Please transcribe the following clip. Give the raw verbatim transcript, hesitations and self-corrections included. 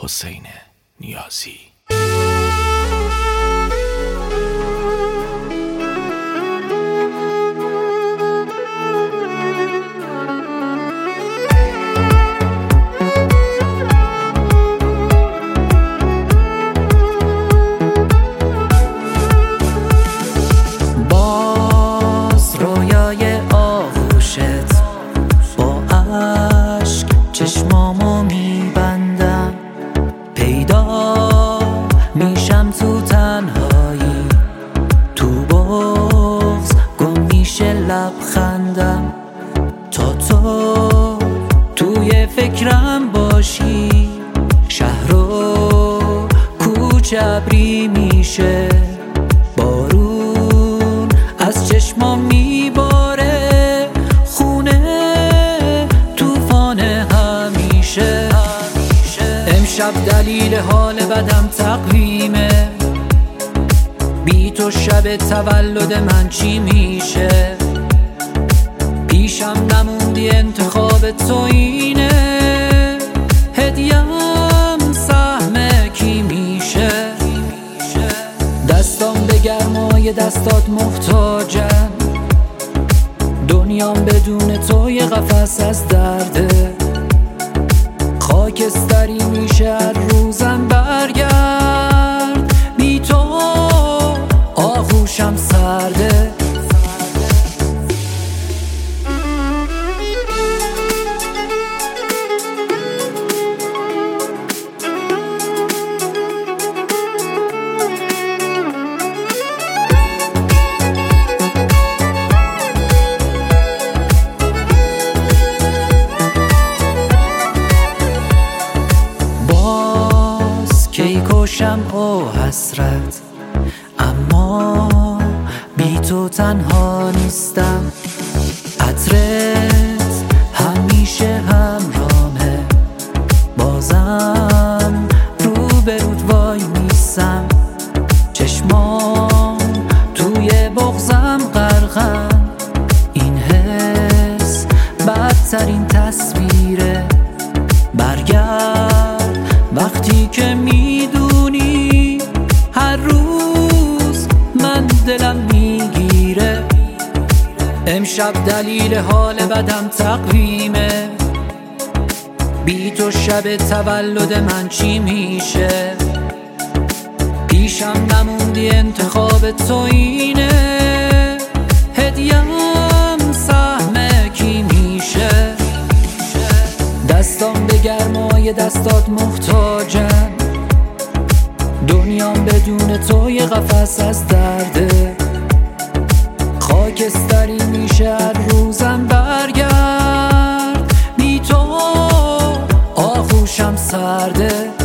حسین نیازی. چشمامو میبندم، پیدا میشم تو تنهایی، تو بغض گم میشه لبخندم، تا تو توی فکرم باشی، شهر و کوچه ابری میشه، بارون از چشمام میباره، خونه امشب دلیل حال بدم تقویمه، بی تو شب تولد من چی میشه؟ پیشم نموندی انتخاب تو اینه، هدیم سهم کی میشه؟ دستام به گرمای دستات محتاجن، دنیام بدون تو یه قفس از درده، خاکستری میشه هر روزم برگرد، بی تو آغوشم سرده. کی کشم او حسرت، اما بی تو تنها نیستم، عطرت همیشه همراهمه، بازم رو به رود وای میسم، چشمام توی بغضم غرقن، این حس بدترین تصویره، برگرد وقتی که میدونی هر روز من دلم میگیره، امشب دلیل حال بدم تقویمه، بی تو شب تولد من چی میشه؟ پیشم نموندی انتخاب تو اینه، هدیم سهم کی میشه؟ دستام به گرمای دستات محتاجن، دنیام بدون تو یه قفس از درده، خاکستری میشه هر روزم برگرد، بی تو آغوشم سرده.